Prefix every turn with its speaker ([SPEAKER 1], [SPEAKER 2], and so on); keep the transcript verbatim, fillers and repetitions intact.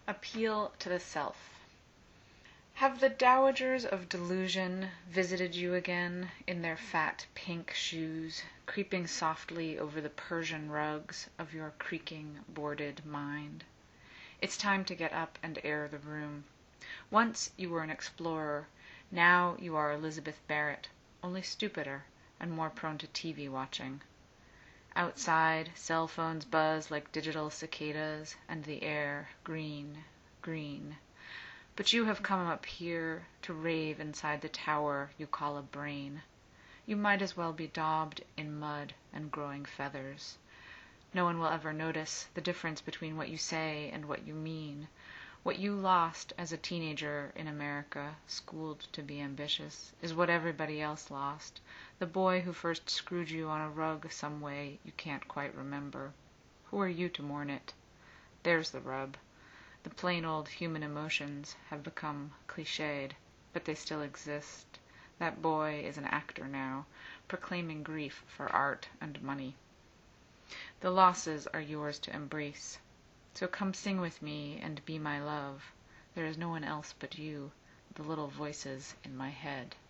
[SPEAKER 1] Appeal to the Self. Have the dowagers of delusion visited you again in their fat pink shoes, creeping softly over the Persian rugs of your creaking, boarded mind? It's time to get up and air the room. Once you were an explorer. Now you are Elizabeth Barrett, only stupider and more prone to T V watching. Outside, cell phones buzz like digital cicadas, and the air green, green. But you have come up here to rave inside the tower you call a brain. You might as well be daubed in mud and growing feathers. No one will ever notice the difference between what you say and what you mean. What you lost as a teenager in America, schooled to be ambitious, is what everybody else lost. The boy who first screwed you on a rug some way you can't quite remember. Who are you to mourn it? There's the rub. The plain old human emotions have become cliched, but they still exist. That boy is an actor now, proclaiming grief for art and money. The losses are yours to embrace. So come sing with me and be my love. There is no one else but you, the little voices in my head.